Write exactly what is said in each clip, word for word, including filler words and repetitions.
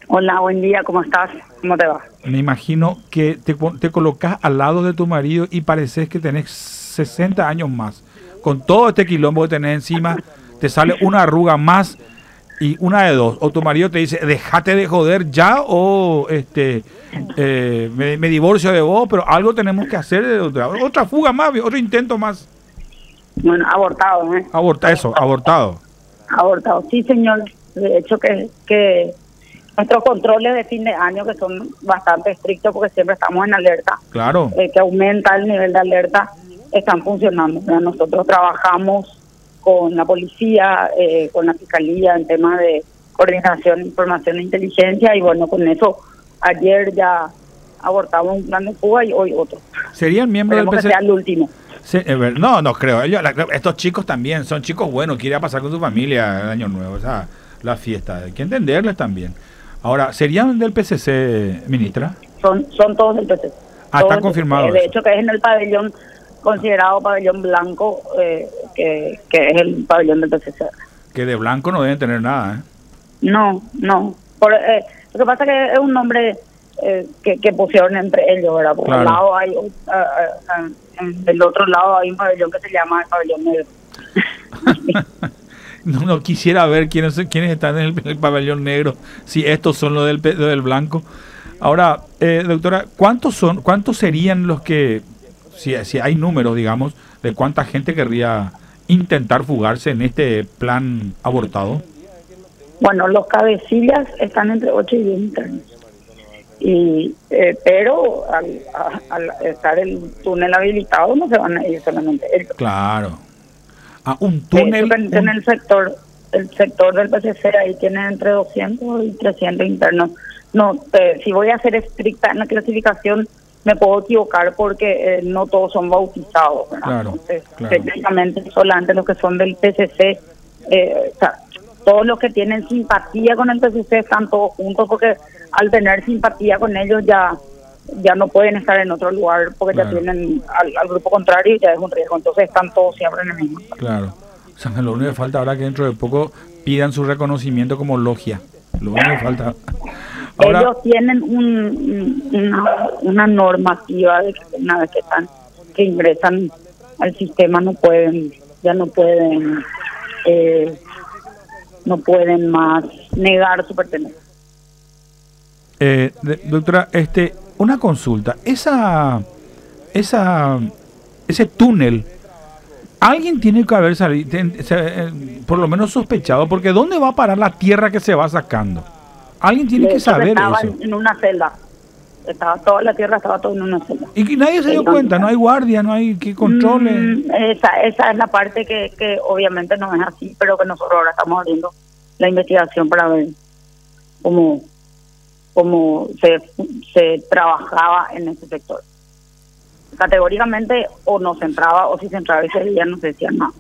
Hola, buen día, ¿cómo estás? ¿Cómo te va? Me imagino que te, pon- te colocas al lado de tu marido y pareces que tenés sesenta años más. Con todo este quilombo que tenés encima, te sale una arruga más y una de dos. O tu marido te dice, déjate de joder ya, o este eh, me, me divorcio de vos, pero algo tenemos que hacer. de Otra, otra fuga más, otro intento más. Bueno, abortado, ¿eh? Aborta eso, abortado. Abortado, sí, señor. De hecho, que, que nuestros controles de fin de año, que son bastante estrictos porque siempre estamos en alerta, Claro, eh, que aumenta el nivel de alerta, están funcionando. O sea, nosotros trabajamos con la policía, eh, con la fiscalía en temas de coordinación, información e inteligencia, y bueno, con eso ayer ya abortamos un plan de fuga y hoy otro. serían miembros del Esperemos que P C. sea el último. Sí, es ver- no, no creo. Yo- la- estos chicos también son chicos buenos, quieren pasar con su familia el año nuevo, o sea, la fiesta. Hay que entenderles también. Ahora, ¿serían del P C C, ministra? Son son todos del P C. Ah, Todos está del P C C. confirmado De eso. hecho, que es en el pabellón, considerado pabellón blanco, eh, que, que es el pabellón del P C C. Que de blanco no deben tener nada, ¿eh? No, no. Por, eh, lo que pasa es que es un nombre eh, que, que pusieron entre ellos, ¿verdad? Por Claro. un lado hay, uh, uh, uh, en del otro lado hay un pabellón que se llama el pabellón negro. No, no quisiera ver quiénes, quiénes están en el, en el pabellón negro, si estos son los del, pe- los del blanco. Ahora, eh, doctora, ¿cuántos son, cuántos serían los que, si, si hay números, digamos, de cuánta gente querría intentar fugarse en este plan abortado? Bueno, los cabecillas están entre ocho y diez internos. Y, eh, pero al, a- al estar el túnel habilitado no se van a ir solamente ellos. Claro. Ah, un De túnel. hecho, en, en un- el sector el sector del P C C ahí tienen entre doscientos y trescientos internos. No, eh, si voy a ser estricta en la clasificación me puedo equivocar porque eh, no todos son bautizados, ¿verdad? Claro, Entonces, claro. técnicamente solamente los que son del P C C, eh, o sea, todos los que tienen simpatía con el P C C están todos juntos, porque al tener simpatía con ellos ya ya no pueden estar en otro lugar porque Claro. ya tienen al, al grupo contrario y ya es un riesgo, entonces están todos siempre en el mismo. Claro. O sea, lo único que falta ahora que dentro de poco pidan su reconocimiento como logia. Lo único que falta. Ahora, Ellos tienen un, un- una, una normativa de que una vez que están que ingresan al sistema no pueden ya no pueden eh, no pueden más negar su pertenencia. eh, de- doctora, este, una consulta. Esa, esa, ese túnel, alguien tiene que haber salido, ten- se- eh, por lo menos sospechado, porque ¿dónde va a parar la tierra que se va sacando? Alguien tiene De que hecho, saber estaban eso. en una celda, estaba toda la tierra estaba todo en una celda. Y que nadie se dio Entonces, cuenta, no hay guardia, no hay que controles. Mm, esa, esa es la parte que, que obviamente no es así, pero que nosotros ahora estamos abriendo la investigación para ver cómo, cómo se, se trabajaba en ese sector. Categóricamente o no se entraba, o si se entraba ese día no se decía nada.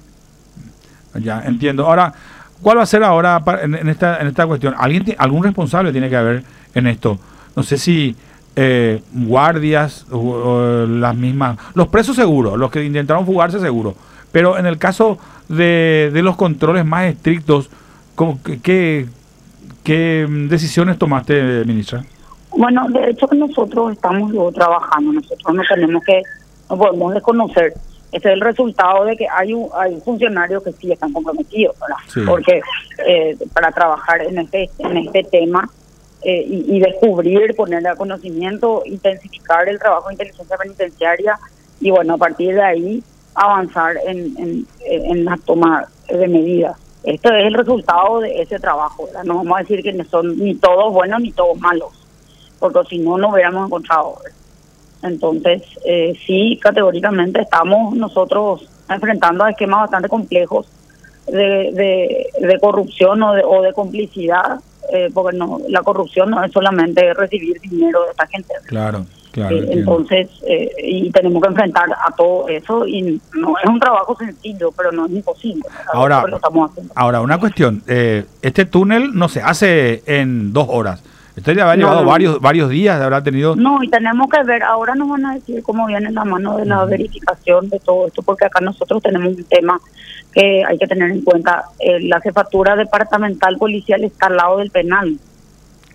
Ya, entiendo. Ahora, ¿cuál va a ser ahora pa- en, en esta en esta cuestión? ¿Alguien ti- algún responsable tiene que haber en esto? No sé si eh, guardias o, o las mismas, los presos seguro, los que intentaron fugarse seguro, pero en el caso de, de los controles más estrictos, ¿cómo, qué, qué, qué decisiones tomaste, ministra? Bueno, de hecho que nosotros estamos luego trabajando, nosotros no tenemos que, no podemos desconocer. Ese es el resultado de que hay un, hay funcionarios que sí están comprometidos, ¿verdad? Sí. Porque eh, para trabajar en este en este tema eh, y, y descubrir, ponerle a conocimiento, intensificar el trabajo de inteligencia penitenciaria y bueno, a partir de ahí avanzar en, en, en la toma de medidas. Esto es el resultado de ese trabajo, ¿verdad? No vamos a decir que no son ni todos buenos ni todos malos, porque si no, no hubiéramos encontrado, ¿verdad? Entonces, eh, sí, categóricamente estamos nosotros enfrentando a esquemas bastante complejos de, de, de corrupción o de, o de complicidad, eh, porque no la corrupción no es solamente recibir dinero de esta gente. Claro, claro. Eh, entiendo. entonces, eh, y tenemos que enfrentar a todo eso, y no es un trabajo sencillo, pero no es imposible. Ahora, Lo estamos haciendo. ahora una cuestión. Eh, este túnel no se hace en dos horas. Usted ya habrá No, llevado no. varios varios días, habrá tenido. No, y tenemos que ver, ahora nos van a decir cómo viene la mano de la verificación de todo esto, porque acá nosotros tenemos un tema que hay que tener en cuenta. Eh, la jefatura departamental policial está al lado del penal.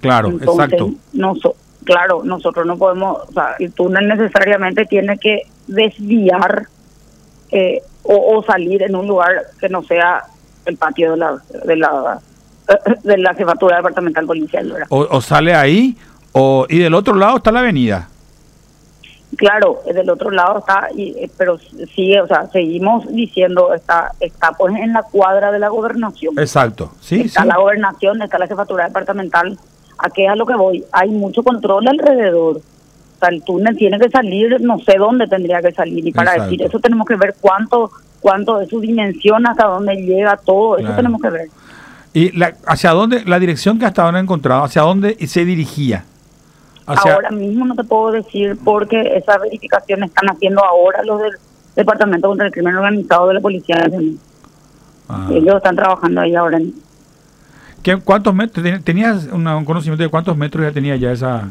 Claro, Entonces, exacto. noso- claro, nosotros no podemos, o sea, el túnel necesariamente tiene que desviar eh, o, o salir en un lugar que no sea el patio de la de la de la jefatura departamental policial, ¿verdad? O, o sale ahí, o y del otro lado está la avenida. Claro, del otro lado está, y, eh, pero sigue, o sea, seguimos diciendo, está está pues en la cuadra de la gobernación. Exacto, sí, Está sí. la gobernación, está la jefatura departamental. ¿A qué es a lo que voy? Hay mucho control alrededor. O sea, el túnel tiene que salir, no sé dónde tendría que salir. Y para Exacto. decir eso tenemos que ver cuánto cuánto es su dimensión, hasta dónde llega todo. Eso Claro. tenemos que ver. ¿Y la, hacia dónde, la dirección que hasta ahora han encontrado, hacia dónde se dirigía? Hacia, Ahora mismo no te puedo decir porque esas verificaciones están haciendo ahora los del Departamento contra el Crimen Organizado de la Policía Nacional. ah. Ellos están trabajando ahí ahora. ¿Qué, ¿Cuántos metros? ten- ¿Tenías una- un conocimiento de cuántos metros ya tenía ya esa?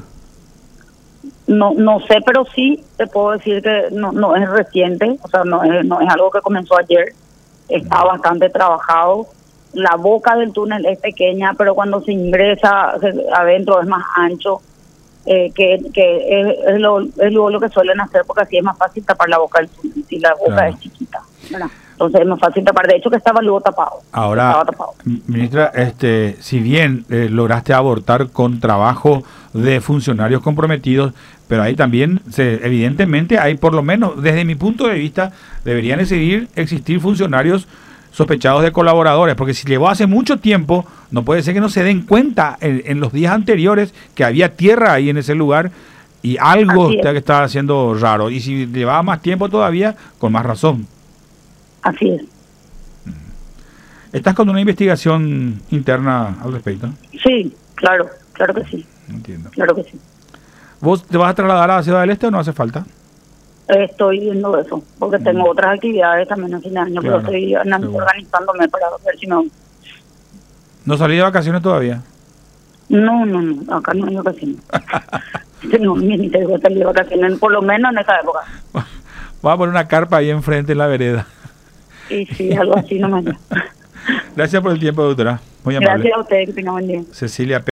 No no sé, pero sí te puedo decir que no no es reciente, o sea, no es, no es algo que comenzó ayer, está bastante trabajado. La boca del túnel es pequeña, pero cuando se ingresa se- adentro es más ancho, eh, que, que es, es, lo, es lo, lo que suelen hacer, porque así es más fácil tapar la boca del túnel, si la boca Claro. es chiquita, ¿verdad? Entonces es más fácil tapar, de hecho que estaba luego tapado. Ahora, estaba tapado. ministra, este, si bien eh, lograste abortar con trabajo de funcionarios comprometidos, pero ahí también, se, evidentemente, hay por lo menos, desde mi punto de vista, deberían seguir existir funcionarios sospechados de colaboradores, porque si llevó hace mucho tiempo, no puede ser que no se den cuenta en, en los días anteriores que había tierra ahí en ese lugar y algo Así es. que estaba haciendo raro. Y si llevaba más tiempo todavía, con más razón. Así es. ¿Estás con una investigación interna al respecto? Sí, claro, claro que sí, Entiendo. claro que sí. ¿Vos te vas a trasladar a la Ciudad del Este o no hace falta? Estoy viendo eso, porque tengo otras actividades también a fin de año, Claro, pero estoy ana- seguro. organizándome para ver si no... ¿No salí de vacaciones todavía? No, no, no, acá no hay vacaciones. No, ni te digo salir de vacaciones, por lo menos en esa época. Vamos a poner una carpa ahí enfrente en la vereda. Y sí, algo así nomás. Gracias por el tiempo, doctora. Muy amable. Gracias a ustedes, que tengan buen día. Cecilia